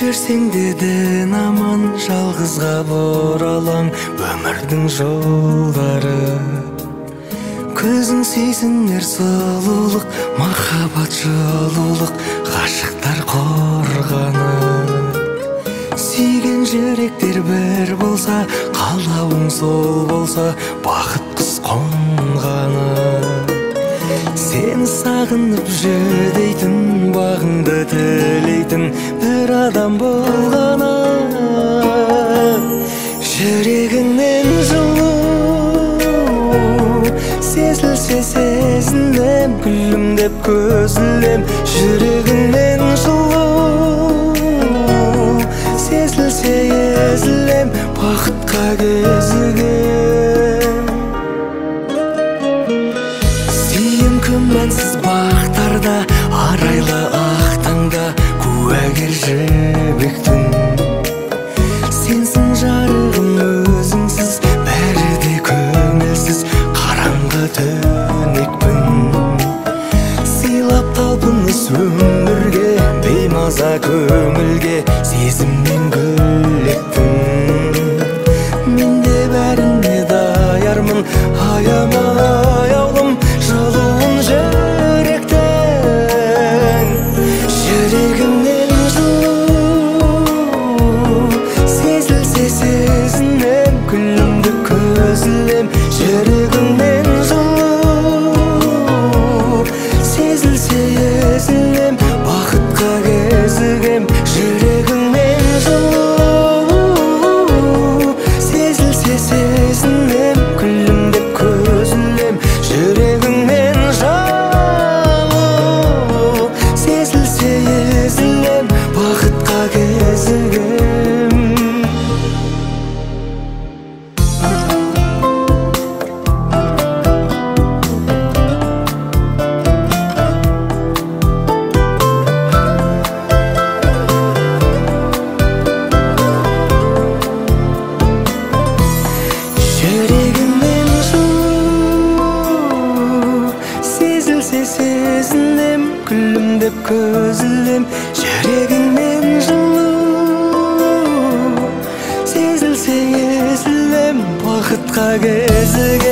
кешірсең дедin аман, жалғызға боралам өмірдің жолдары. Көзің сезінер сұлулық, махаббат жылулық, ғашықтар қорғаны. Сүйген жүректер бір болса, қалауың сол болса, бақыт қыз қонғаны. Сені сағынып жүдейтін, бағыңды тілейтін бір адам болғаны. Жүрегіңнен жылу сезілсе сезінем, күлімдеп көзілем. Жүрегіңнен жылу сезілсе езілем, бақытқа кезігем. Сүйем күмәнсіз бақтарда, арайлы ақ таңда, куәгер жібектің. Сенсің жарығым өзіңсіз, бәрі де көңілсіз, қараңғы түнекпін. Сыйлап талпыныс өмірге, беймаза көңілге, сезімнен гүлектің. Мен де бәріне даярмын, аяма аяулым, жылуын жүректің. Жүрегімнен жылу сезілсе сезінем, күлімді көзілем. Жүрегімнен жылу сезілсе езілем, бақытқа кезігем. Жүрегімнен жылу сезілсе сезінем, күлімдеп көзілем. Жүрегімнен жылу сезілсе езілем, бақытқа кезігем. Жүрегімнен жылу сезілсе сезінем, күлімдеп көзілем. Жүрегіңнен жылу сезілсе езілем, бақытқа кезігем.